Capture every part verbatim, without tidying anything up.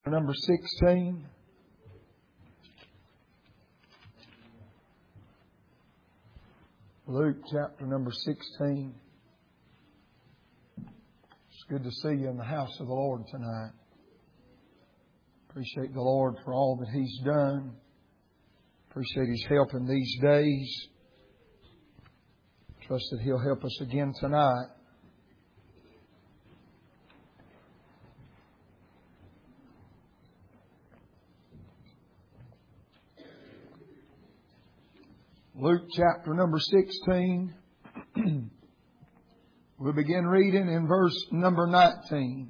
Number sixteen. Luke chapter number sixteen. It's good to see you in the house of the Lord tonight. Appreciate the Lord for all that He's done. Appreciate His help in these days. Trust that He'll help us again tonight. Luke chapter number sixteen. We'll begin reading in verse number nineteen.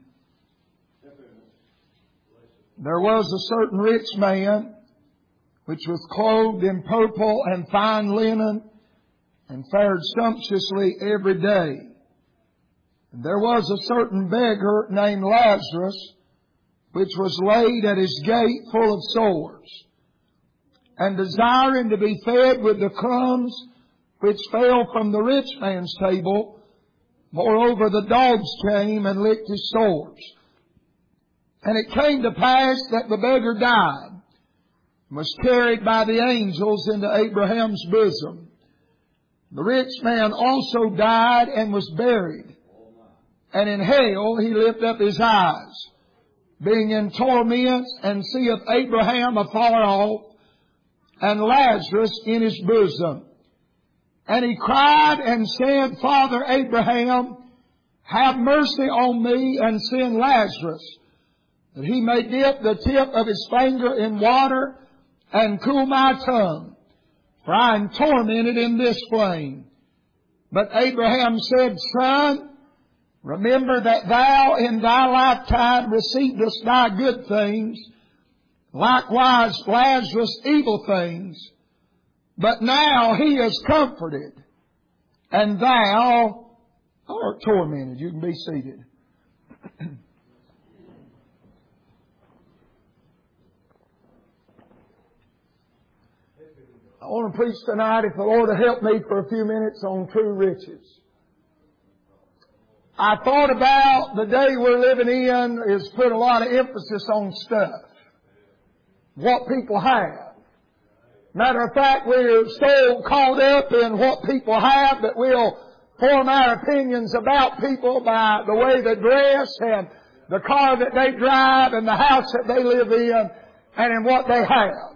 There was a certain rich man, which was clothed in purple and fine linen, and fared sumptuously every day. And there was a certain beggar named Lazarus, which was laid at his gate full of sores, and desiring to be fed with the crumbs which fell from the rich man's table. Moreover, the dogs came and licked his sores. And it came to pass that the beggar died, and was carried by the angels into Abraham's bosom. The rich man also died and was buried. And in hell he lifted up his eyes, being in torments, and seeth Abraham afar off, and Lazarus in his bosom. And he cried and said, Father Abraham, have mercy on me, and send Lazarus, that he may dip the tip of his finger in water, and cool my tongue, for I am tormented in this flame. But Abraham said, Son, remember that thou in thy lifetime receivest thy good things, likewise Lazarus evil things. But now he is comforted, and thou art tormented. You can be seated. I want to preach tonight, if the Lord will help me, for a few minutes on true riches. I thought about the day we're living in is put a lot of emphasis on stuff. What people have. Matter of fact, we're so caught up in what people have that we'll form our opinions about people by the way they dress and the car that they drive and the house that they live in and in what they have.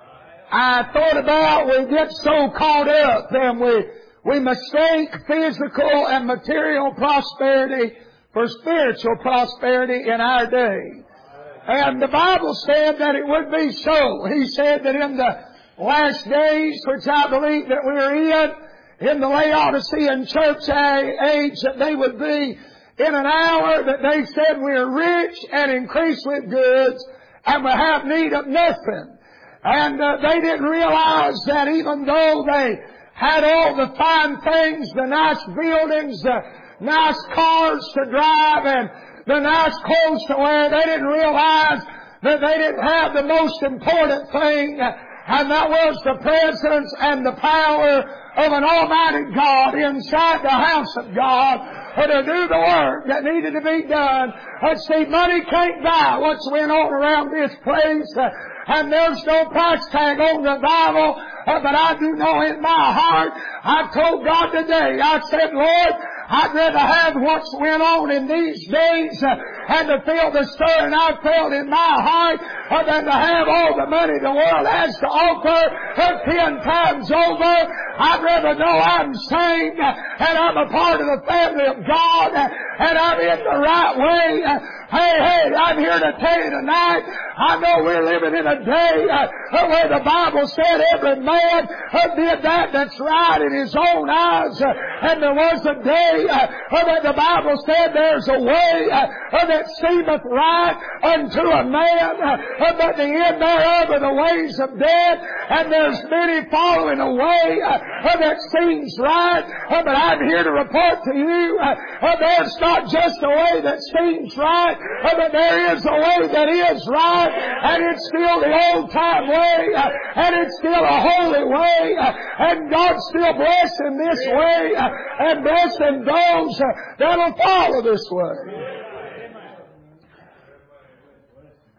I thought about we get so caught up and we, we mistake physical and material prosperity for spiritual prosperity in our day. And the Bible said that it would be so. He said that in the last days, which I believe that we're in, in the Laodicean church age, that they would be in an hour that they said we're rich and increased with goods and we have need of nothing. And uh, they didn't realize that even though they had all the fine things, the nice buildings, the nice cars to drive, and the nice clothes to wear, they didn't realize that they didn't have the most important thing, and that was the presence and the power of an almighty God inside the house of God to do the work that needed to be done. Let's see, money can't buy what's went on around this place, uh, and there's no price tag on revival, uh, but I do know in my heart, I told God today, I said, Lord, I'd rather have what's went on in these days uh, and to feel the stirring I felt in my heart uh, than to have all the money the world has to offer uh, ten times over. I'd rather know I'm saved uh, and I'm a part of the family of God uh, and I'm in the right way. Uh, hey, hey, I'm here to tell you tonight, I know we're living in a day uh, where the Bible said every man uh, did that that's right in his own eyes. Uh, and there was a day Uh, that the Bible said there's a way uh, that seemeth right unto a man, uh, but the end thereof are the ways of death, and there's many following a way uh, that seems right, uh, but I'm here to report to you uh, uh, there's not just a way that seems right, uh, but there is a way that is right, and it's still the old time way, uh, and it's still a holy way, uh, and God's still blessing this way, uh, and blessing those uh, that'll follow this way.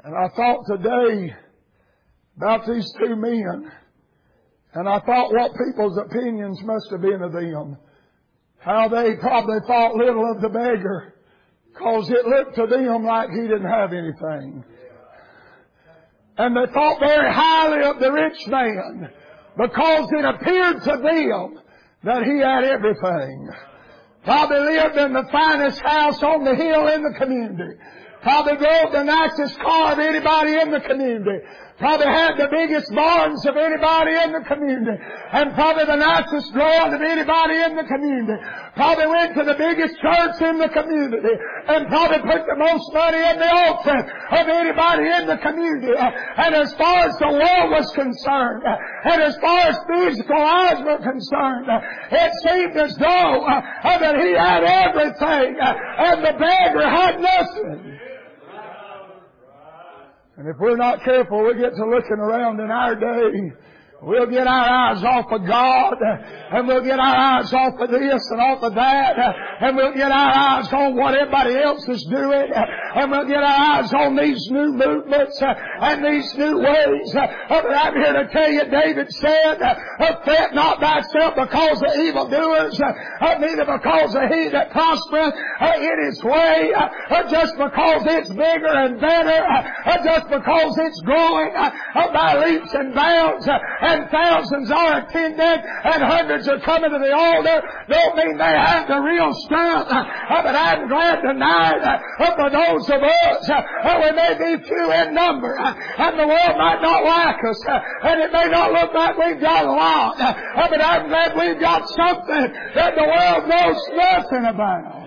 And I thought today about these two men, and I thought what people's opinions must have been of them. How they probably thought little of the beggar, because it looked to them like he didn't have anything. And they thought very highly of the rich man, because it appeared to them that he had everything. Probably lived in the finest house on the hill in the community. Probably drove the nicest car of anybody in the community. Probably had the biggest barns of anybody in the community. And probably the nicest drawing of anybody in the community. Probably went to the biggest church in the community. And probably put the most money in the offering of anybody in the community. And as far as the world was concerned, and as far as physical eyes were concerned, it seemed as though uh, that he had everything, uh, and the beggar had nothing. And if we're not careful, we get to looking around in our day. We'll get our eyes off of God, and we'll get our eyes off of this and off of that, and we'll get our eyes on what everybody else is doing, and we'll get our eyes on these new movements and these new ways. But I'm here to tell you, David said, fret not thyself because of evildoers, neither because of he that prospereth in his way, just because it's bigger and better, just because it's growing by leaps and bounds, and thousands are attending, and hundreds are coming to the altar, don't mean they have the real strength. But I'm glad tonight for those of us, we may be few in number, and the world might not like us, and it may not look like we've got a lot, but I'm glad we've got something that the world knows nothing about.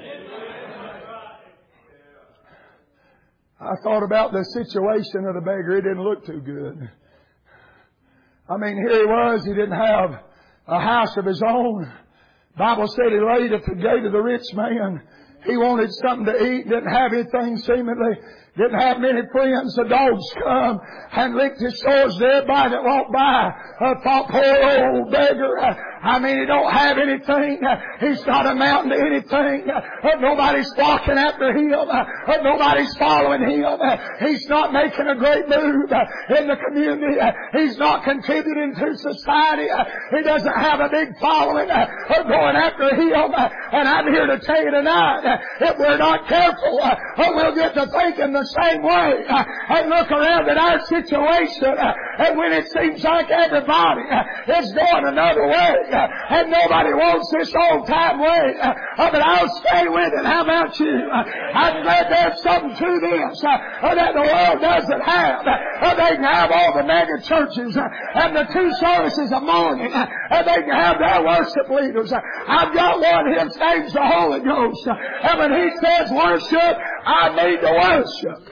I thought about the situation of the beggar. It didn't look too good. I mean, here he was. He didn't have a house of his own. The Bible said he laid at the gate of the rich man. He wanted something to eat. Didn't have anything seemingly. Didn't have many friends. The dogs come and licked his shores to everybody that walked by. I thought, poor old beggar. I mean, he don't have anything. He's not amounting to anything. Nobody's flocking after him. Nobody's following him. He's not making a great move in the community. He's not contributing to society. He doesn't have a big following going after him. And I'm here to tell you tonight, if we're not careful, we'll get to thinking the same way and look around at our situation, and when it seems like everybody is going another way, and nobody wants this old time way, but I'll stay with it. How about you? I'm glad there's something to this that the world doesn't have. They can have all the mega churches and the two services a morning, and they can have their worship leaders. I've got one, his name's the Holy Ghost, and when he says worship, I need to worship.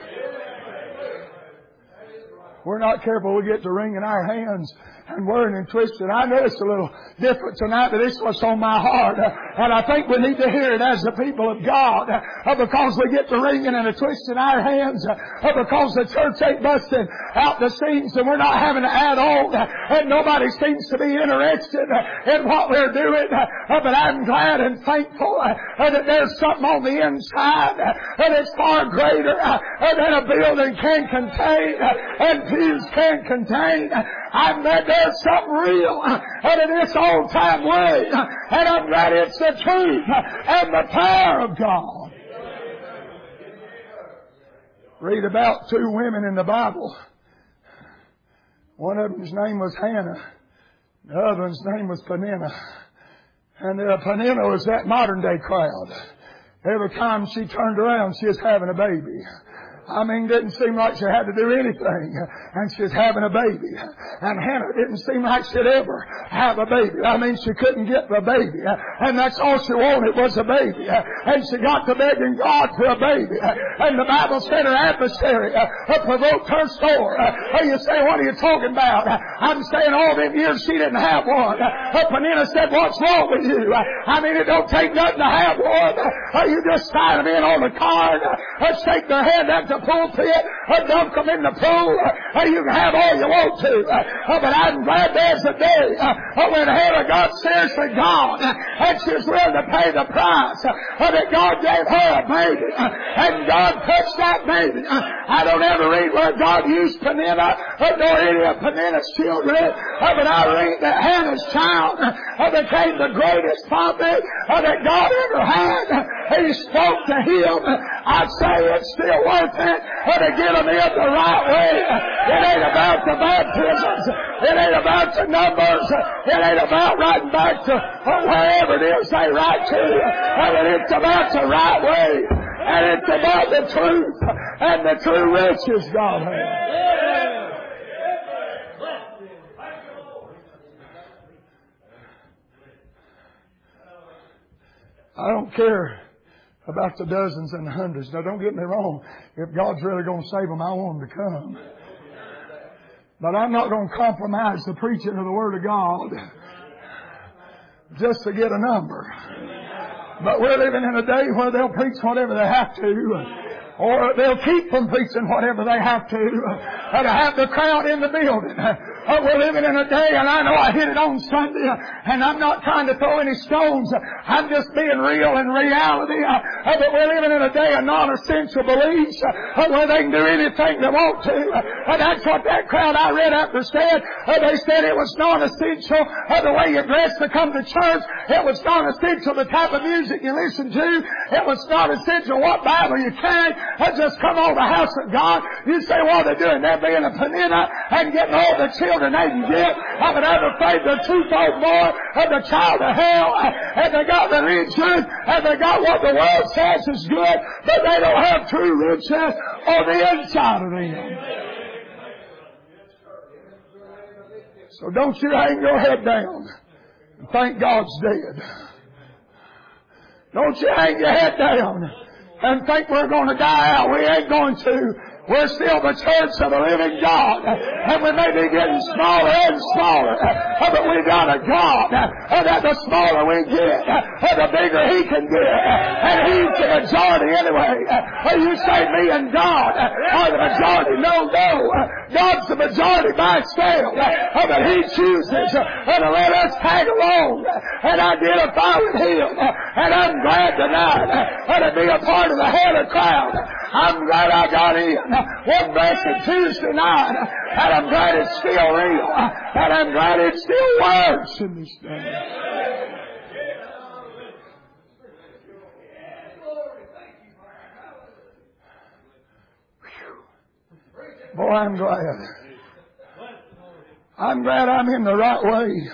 We're not careful, we get to wringing our hands and whirring and twisting. I know it's a little different tonight, but it's what's on my heart. And I think we need to hear it as the people of God, because we get to wringing and twisting our hands, because the church ain't busting out the seams and we're not having to add on, and nobody seems to be interested in what we're doing. But I'm glad and thankful that there's something on the inside that is far greater than a building can contain and pews can contain. I'm glad there's something real out of this old time way, and I'm glad it's the truth and the power of God. Read about two women in the Bible. One of them's name was Hannah. The other one's name was Peninnah. And uh, Peninnah was that modern day crowd. Every time she turned around, she was having a baby. I mean, didn't seem like she had to do anything, and she was having a baby. And Hannah didn't seem like she'd ever have a baby. I mean, she couldn't get the baby, and that's all she wanted was a baby. And she got to begging God for a baby. And the Bible said her adversary provoked her sore. You say, what are you talking about? I'm saying all them years she didn't have one. Peninnah said, what's wrong with you? I mean, it don't take nothing to have one. You just sign them in on the card, shake their hand at the pulpit or dunk them in the pool. Uh, you can have all you want to. Uh, but I'm glad there's a day uh, when Hannah got seriously God uh, and she's willing to pay the price uh, that God gave her a baby. Uh, and God touched that baby. Uh, I don't ever read where God used Peninnah or nor any of Peninnah's children. Uh, but I read that Hannah's child uh, became the greatest prophet uh, that God ever had. Uh, he spoke to him. Uh, I say it's still worth it uh, to get them in the right way. Uh, it ain't about the baptisms. It ain't about the numbers. Uh, it ain't about writing back to uh, wherever it is they write to. Uh, but it's about the right way. And it's about the truth and the true riches God has. I don't care about the dozens and the hundreds. Now, don't get me wrong. If God's really going to save them, I want them to come. But I'm not going to compromise the preaching of the Word of God just to get a number. But we're living in a day where they'll preach whatever they have to. Or they'll keep from preaching whatever they have to. Or to have the crowd in the building. Oh, we're living in a day, and I know I hit it on Sunday, and I'm not trying to throw any stones. I'm just being real in reality. Uh, but we're living in a day of non-essential beliefs uh, where they can do anything they want to. Uh, that's what that crowd I read after said. Uh, they said it was non-essential uh, the way you dress to come to church. It was non-essential the type of music you listen to. It was non-essential what Bible you carry. Uh, just come on the house of God. You say, what are they doing? They're being a Peninnah and getting all the children they can get. I'm afraid the twofold more of the child of hell. And they got religion, and they got what the world says is good, but they don't have true riches on the inside of them. So don't you hang your head down and think God's dead. Don't you hang your head down and think we're going to die out. We ain't going to. We're still the church of the living God. And we may be getting smaller and smaller. But we got a God that the smaller we get, the bigger He can get. And He's the majority anyway. You say me and God are the majority. No, no. God's the majority by itself. But He chooses to let us tag along and identify with Him. And I'm glad tonight to be a part of the head of crowd. I'm glad I got in one blessed Tuesday night, and I'm glad it's still real, and I'm glad it still works in this day. Boy, I'm glad. I'm glad I'm in the right way.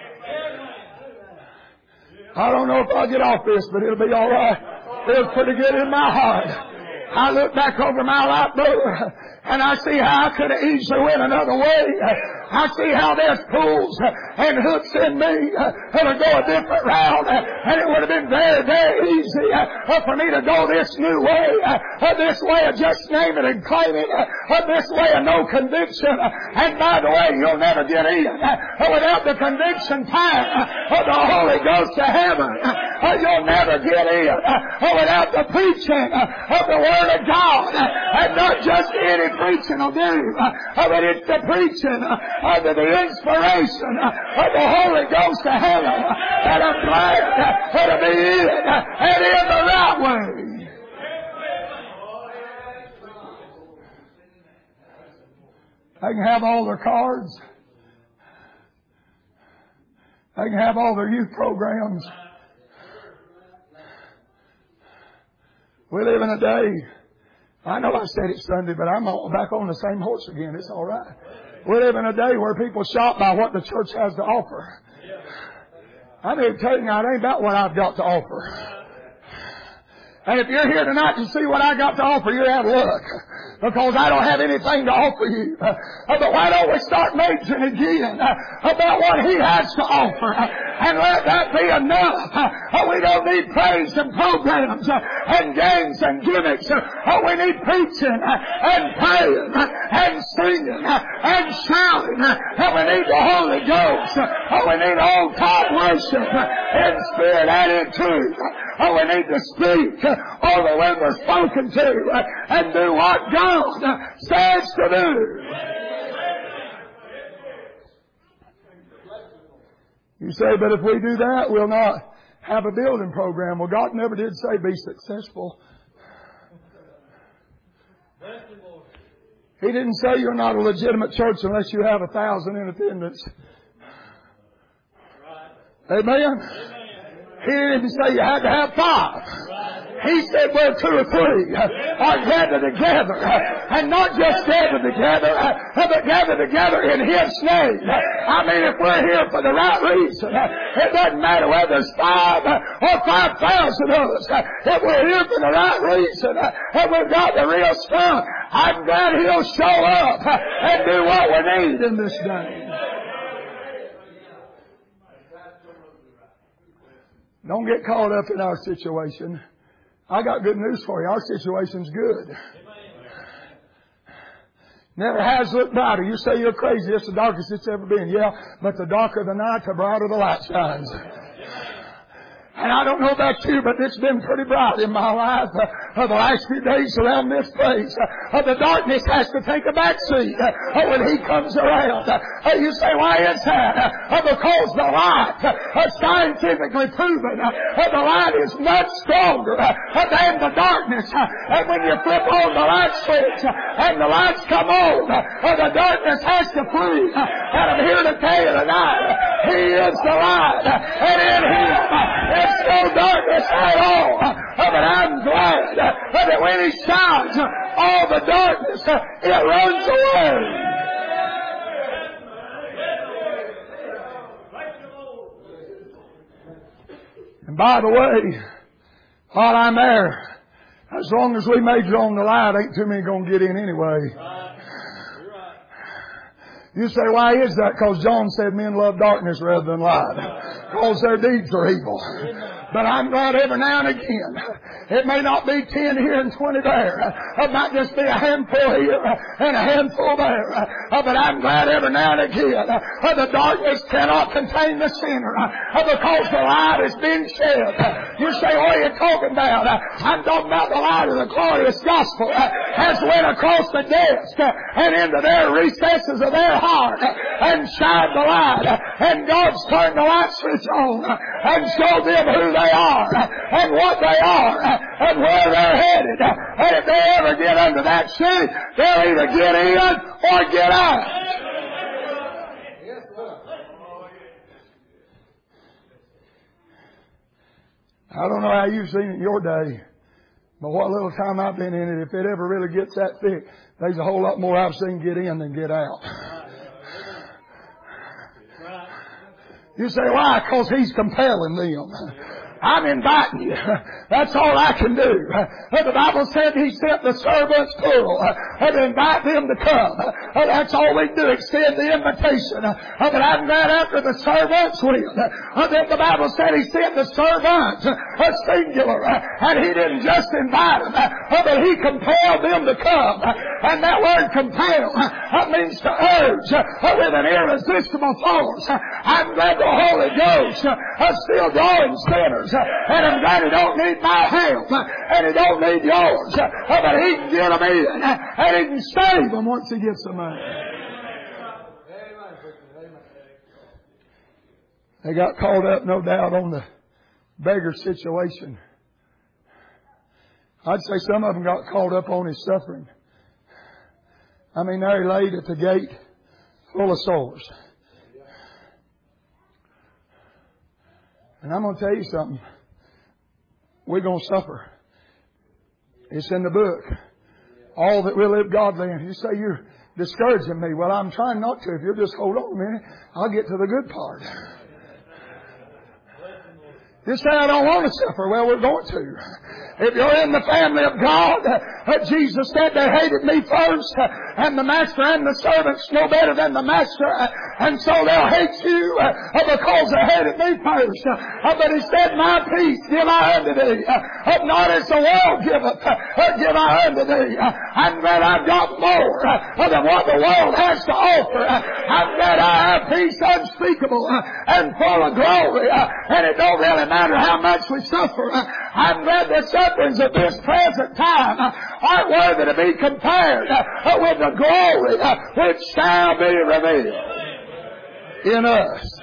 I don't know if I'll get off this, but it'll be all right. Feels pretty good in my heart. I look back over my life, brother, and I see how I could have easily went another way. I see how there's pulls and hooks in me that'll go a different route, and it would have been very, very easy for me to go this new way, this way of just name it and claim it, this way of no conviction. And by the way, you'll never get in without the conviction time of the Holy Ghost to heaven. You'll never get in without the preaching of the Word of God, and not just any preaching will do, but it's the preaching under the inspiration of the Holy Ghost to heaven, and I'm glad to be in and in the right way. They can have all their cards. They can have all their youth programs. We live in a day, I know I said it Sunday, but I'm back on the same horse again. It's all right. We live in a day where people shop by what the church has to offer. I need to tell you now, it ain't about what I've got to offer. And if you're here tonight to see what I got to offer, you're out of luck. Because I don't have anything to offer you. Uh, but why don't we start majoring again uh, about what He has to offer? Uh, and let that be enough. Uh, we don't need praise and programs uh, and games and gimmicks. Uh, we need preaching uh, and praying uh, and singing and shouting. And we need the Holy Ghost. Oh, we need old time worship in spirit and in truth. Oh, we need to speak over when we're spoken to and do what God says to do. You say, but if we do that, we'll not have a building program. Well, God never did say be successful. He didn't say you're not a legitimate church unless you have a thousand in attendance. Amen? He didn't say you had to have five. He said where two or three are gathered together. And not just gathered together, but gathered together in His name. I mean, if we're here for the right reason, it doesn't matter whether there's five or five thousand of us. If we're here for the right reason, and we've got the real stuff, I'm glad He'll show up and do what we need in this day. Don't get caught up in our situation. I got good news for you. Our situation's good. Never has looked brighter. You say you're crazy. It's the darkest it's ever been. Yeah, but the darker the night, the brighter the light shines. And I don't know about you, but it's been pretty bright in my life uh, the last few days around this place. Uh, the darkness has to take a back seat uh, when He comes around. Uh, you say, why is that? Uh, because the light, uh, scientifically proven, uh, the light is much stronger uh, than the darkness. Uh, and when you flip on the light switch uh, and the lights come on, uh, the darkness has to flee. Uh, and I'm here to tell you tonight, uh, He is the light. Uh, and in Him, uh, there's no darkness at all. Uh, but I'm glad uh, that when He shines, uh, all the darkness, uh, it runs away. And by the way, while I'm there, as long as we major on the light, ain't too many going to get in anyway. You say, why is that? Because John said men love darkness rather than light. Because their deeds are evil. But I'm glad every now and again, it may not be ten here and twenty there. It might just be a handful here and a handful there. But I'm glad every now and again the darkness cannot contain the sinner because the light has been shed. You say, what are you talking about? I'm talking about the light of the glorious gospel has went across the desk and into their recesses of their heart and shined the light. And God's turned the light switch on and showed them who they are and what they are and where they're headed. And if they ever get under that seat, they'll either get in or get out. I don't know how you've seen it in your day, but what little time I've been in it, if it ever really gets that thick, there's a whole lot more I've seen get in than get out. You say, why? Because He's compelling them. I'm inviting you. That's all I can do. The Bible said He sent the servants plural to invite them to come. That's all we do, extend the invitation. But I'm glad after the servants went, then the Bible said He sent the servants singular. And He didn't just invite them, but He compelled them to come. And that word compel means to urge with an irresistible force. I'm glad the Holy Ghost is still drawing sinners. And I'm glad He don't need my help. And He don't need yours. But He can get them in. And He can save them once He gets them in. They got caught up, no doubt, on the beggar situation. I'd say some of them got caught up on His suffering. I mean, there He laid at the gate full of sores. And I'm going to tell you something. We're going to suffer. It's in the book. All that we live godly. And you say you're discouraging me. Well, I'm trying not to. If you'll just hold on a minute, I'll get to the good part. You say, I don't want to suffer. Well, we're going to. If you're in the family of God, uh, Jesus said they hated me first, uh, and the master and the servants no better than the master, and so they'll hate you because they hated me first. But he said, my peace give I unto thee, not as the world giveth, give I unto thee. I'm glad I've got more than what the world has to offer. I'm glad I have peace unspeakable and full of glory, and it don't really matter how much we suffer. I'm glad the sufferings of this present time aren't worthy to be compared with the glory which shall be revealed in us.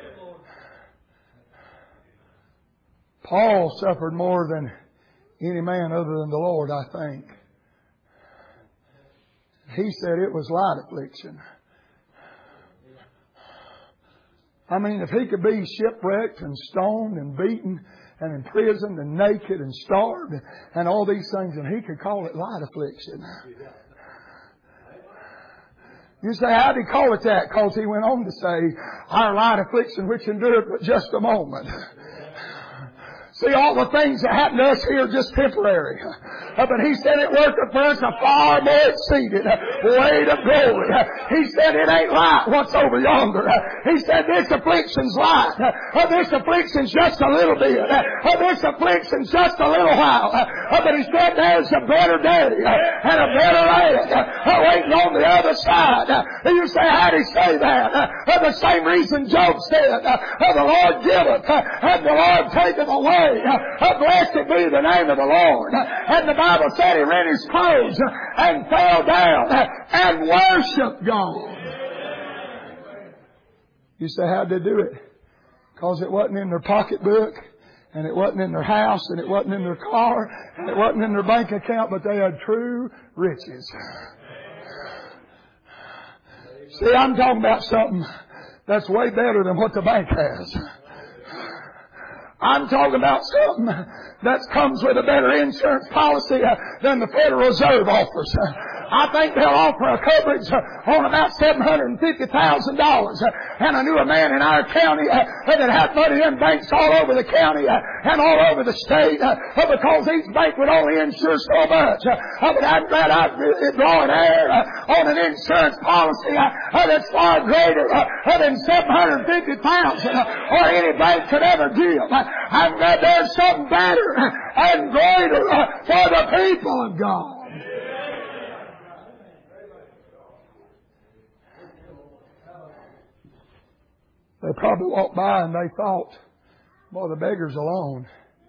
Paul suffered more than any man other than the Lord, I think. He said it was light affliction. I mean, if he could be shipwrecked and stoned and beaten and imprisoned and naked and starved and all these things, and he could call it light affliction. You say, how did he call it that? Because he went on to say, our light affliction which endured but just a moment. See, all the things that happen to us here are just temporary. Uh, but he said it worketh for us a far more exceeded weight of glory. Uh, he said it ain't light what's over yonder. Uh, he said this affliction's light. Uh, this affliction's just a little bit. Uh, this affliction's just a little while. Uh, but he said there's a better day uh, and a better land uh, waiting on the other side. Uh, you say, how'd he say that? Uh, the same reason Job said, uh, the Lord giveth uh, and the Lord taketh away. Uh, blessed be the name of the Lord. Uh, and the Bible said he rent his clothes and fell down and worshiped God. You say, how'd they do it? Because it wasn't in their pocketbook, and it wasn't in their house, and it wasn't in their car, and it wasn't in their bank account, but they had true riches. See, I'm talking about something that's way better than what the bank has. I'm talking about something that comes with a better insurance policy uh, than the Federal Reserve offers. Uh, I think they'll offer a coverage uh, on about seven hundred fifty thousand dollars. Uh, and I knew a man in our county uh, that had money in banks all over the county uh, and all over the state uh, because each bank would only insure so much. Uh, but I'm glad I'm drawing air uh, on an insurance policy uh, that's far greater uh, than seven hundred fifty thousand dollars uh, or any bank could ever give. Uh, I'm glad there's something better and greater uh, for the people of God. They probably walked by and they thought, boy, the beggar's alone.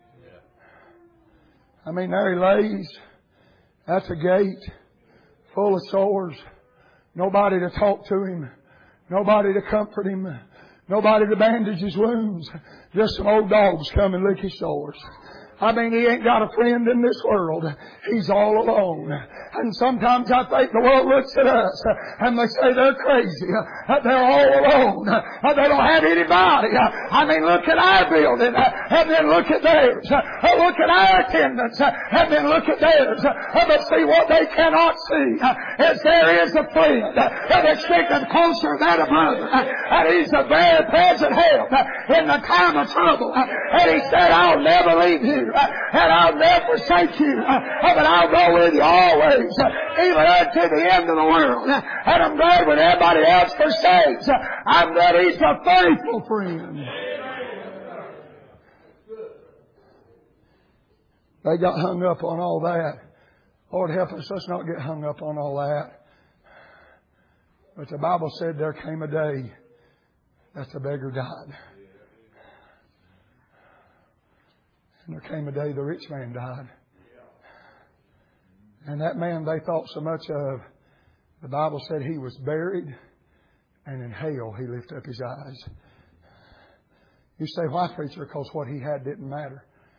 I mean, there he lays at the gate, full of sores, nobody to talk to him, nobody to comfort him, nobody to bandage his wounds, just some old dogs come and lick his sores. I mean, he ain't got a friend in this world. He's all alone. And sometimes I think the world looks at us and they say they're crazy. They're all alone. They don't have anybody. I mean, look at our building and then look at theirs. Look at our attendance and then look at theirs. But see, what they cannot see is there is a friend that sticketh closer than a brother. And he's a very present help in the time of trouble. And he said, I'll never leave you. And I'll never forsake you, but I'll go with you always, even unto the end of the world. And I'm glad when everybody else forsakes, I'm glad he's a faithful friend. They got hung up on all that. Lord help us, let's not get hung up on all that. But the Bible said there came a day that the beggar died. And there came a day the rich man died. And that man they thought so much of, the Bible said he was buried, and in hell he lifted up his eyes. You say, why, preacher? Because what he had didn't matter.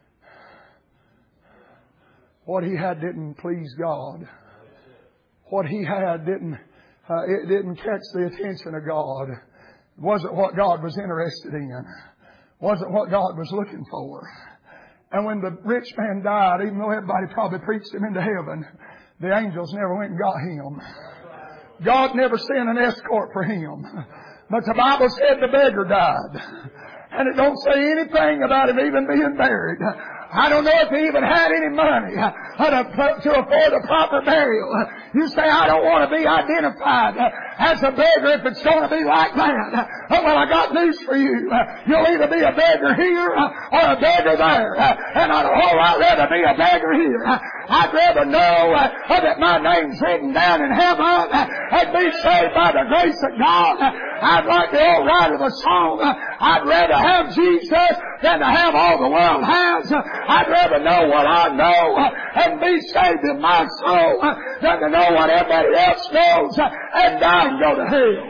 What he had didn't please God. What he had didn't, uh, it didn't catch the attention of God. It wasn't what God was interested in. It wasn't what God was looking for. And when the rich man died, even though everybody probably preached him into heaven, the angels never went and got him. God never sent an escort for him. But the Bible said the beggar died. And it don't say anything about him even being buried. I don't know if he even had any money to afford a proper burial. You say, I don't want to be identified as a beggar if it's going to be like that. Well, I got news for you. You'll either be a beggar here or a beggar there. And I'd a whole lot rather be a beggar here. I'd rather know that my name's written down in heaven and be saved by the grace of God. I'd like the old writer of the song, I'd rather have Jesus than to have all the world has. I'd rather know what I know and be saved in my soul than to know what everybody else knows and die and go to hell.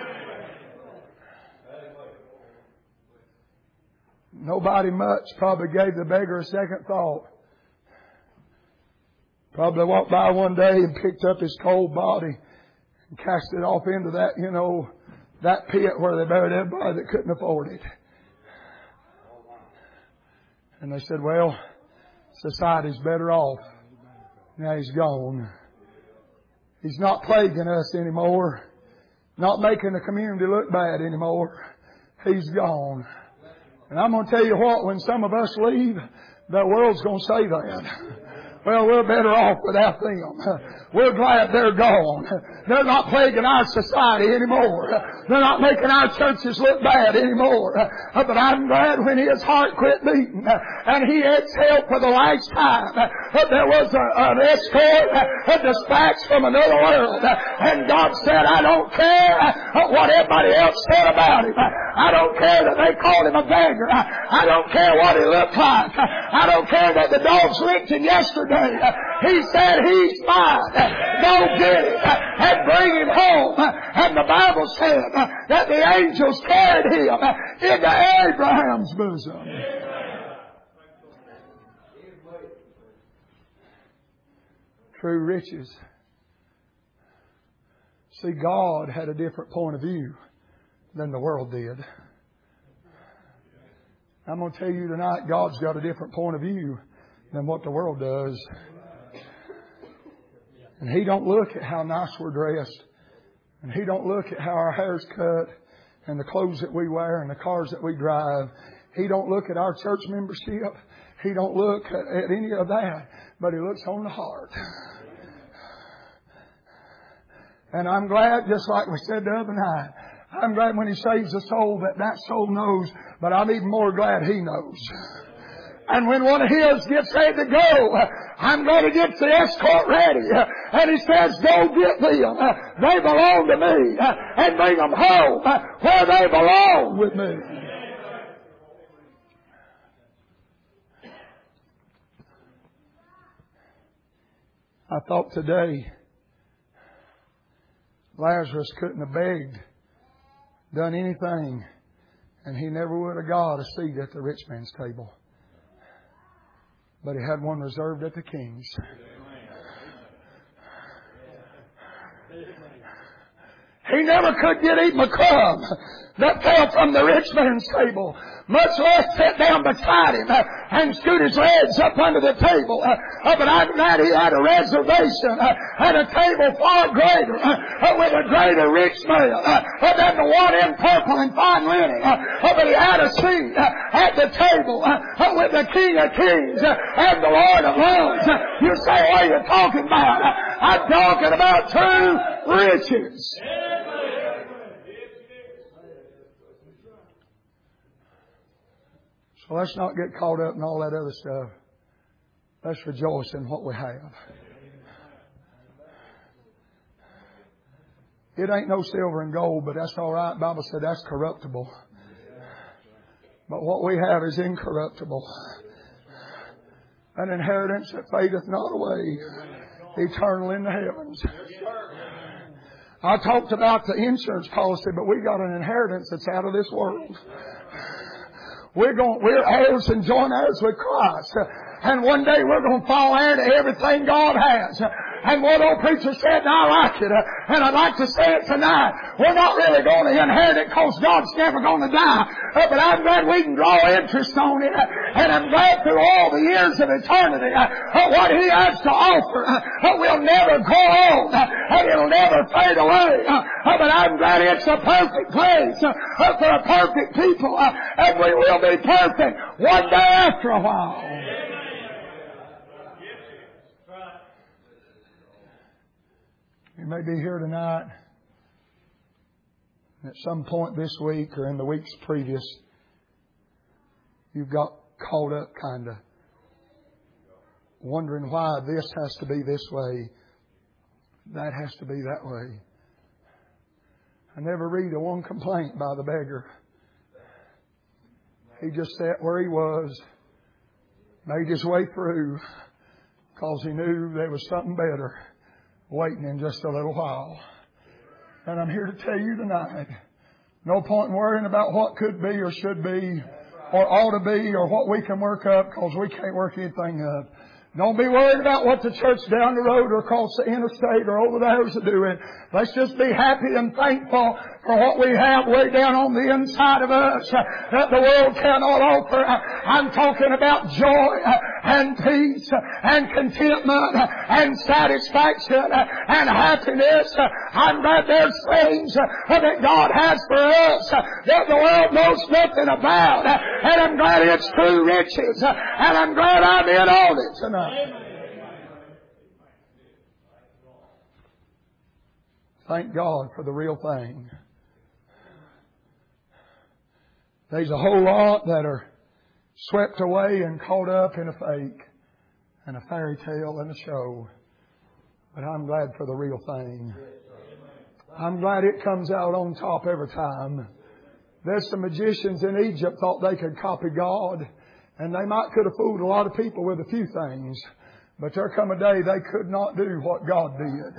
Nobody much probably gave the beggar a second thought. Probably walked by one day and picked up his cold body and cast it off into that, you know, that pit where they buried everybody that couldn't afford it. And they said, well, society's better off. Now he's gone. He's not plaguing us anymore. Not making the community look bad anymore. He's gone. And I'm going to tell you what, when some of us leave, the world's going to say that. Well, we're better off without them. We're glad they're gone. They're not plaguing our society anymore. They're not making our churches look bad anymore. But I'm glad when his heart quit beating and he exhaled for the last time. There was a, an escort, a dispatch from another world. And God said, I don't care what everybody else said about him. I don't care that they called him a beggar. I don't care what he looked like. I don't care that the dogs licked him yesterday. He said, he's mine. Go get him and bring him home. And the Bible said that the angels carried him into Abraham's bosom. True riches. See, God had a different point of view than the world did. I'm going to tell you tonight, God's got a different point of view than what the world does. And He don't look at how nice we're dressed. And He don't look at how our hair's cut and the clothes that we wear and the cars that we drive. He don't look at our church membership. He don't look at, at any of that. But He looks on the heart. And I'm glad, just like we said the other night, I'm glad when He saves a soul that that soul knows. But I'm even more glad He knows. And when one of His gets ready to go, I'm going to get the escort ready. And He says, go get them. They belong to me. And bring them home where they belong with me. I thought today Lazarus couldn't have begged, done anything, and he never would have got a seat at the rich man's table. But he had one reserved at the king's. He never could get even a crumb that fell from the rich man's table, much less sit down beside him and scoot his legs up under the table. But I'm glad he had a reservation at a table far greater, with a greater rich man than the one in purple and fine linen. But he had a seat at the table with the King of Kings and the Lord of Lords. You say, what are you talking about? I'm talking about true riches. So let's not get caught up in all that other stuff. Let's rejoice in what we have. It ain't no silver and gold, but that's all right. The Bible said that's corruptible. But what we have is incorruptible. An inheritance that fadeth not away. Eternal in the heavens. I talked about the insurance policy, but we got an inheritance that's out of this world. We're going, we're heirs and joint heirs with Christ. And one day we're going to fall heir to everything God has. And one old preacher said, and I like it, and I'd like to say it tonight, we're not really going to inherit it because God's never going to die. But I'm glad we can draw interest on it. And I'm glad through all the years of eternity, what He has to offer will never go on, and it'll never fade away. But I'm glad it's a perfect place for a perfect people, and we will be perfect one day after a while. You may be here tonight. At some point this week or in the weeks previous, you've got caught up kind of wondering why this has to be this way, that has to be that way. I never read a one complaint by the beggar. He just sat where he was, made his way through, because he knew there was something better waiting in just a little while. And I'm here to tell you tonight, no point in worrying about what could be or should be or ought to be or what we can work up, because we can't work anything up. Don't be worried about what the church down the road or across the interstate or over there is doing. Let's just be happy and thankful for what we have way down on the inside of us that the world cannot offer. I'm talking about joy and peace and contentment and satisfaction and happiness. I'm glad there's things that God has for us that the world knows nothing about. And I'm glad it's true riches. And I'm glad I'm in on it tonight. Thank God for the real thing. There's a whole lot that are swept away and caught up in a fake and a fairy tale and a show. But I'm glad for the real thing. I'm glad it comes out on top every time. There's some magicians in Egypt thought they could copy God, and they might could have fooled a lot of people with a few things. But there come a day they could not do what God did.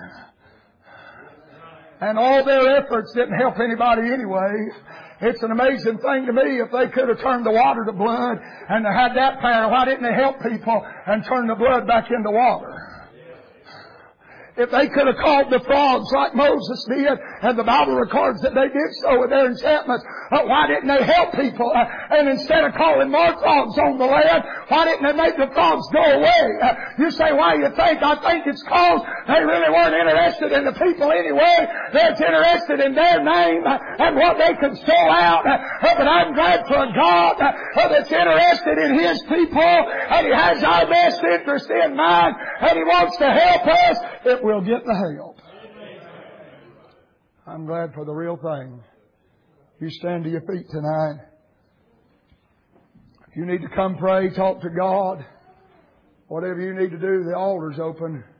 And all their efforts didn't help anybody anyway. It's an amazing thing to me if they could have turned the water to blood and they had that power. Why didn't they help people and turn the blood back into water? If they could have called the frogs like Moses did, and the Bible records that they did so with their enchantments, but why didn't they help people? Uh, and instead of calling more frogs on the land, why didn't they make the frogs go away? Uh, you say, why do you think? I think it's because they really weren't interested in the people anyway. They're interested in their name uh, and what they could sell out. Uh, but I'm glad for a God uh, that's interested in His people, and He has our best interest in mind, and He wants to help us if we'll get the help. I'm glad for the real thing. You stand to your feet tonight. If you need to come pray, talk to God, whatever you need to do, the altar's open.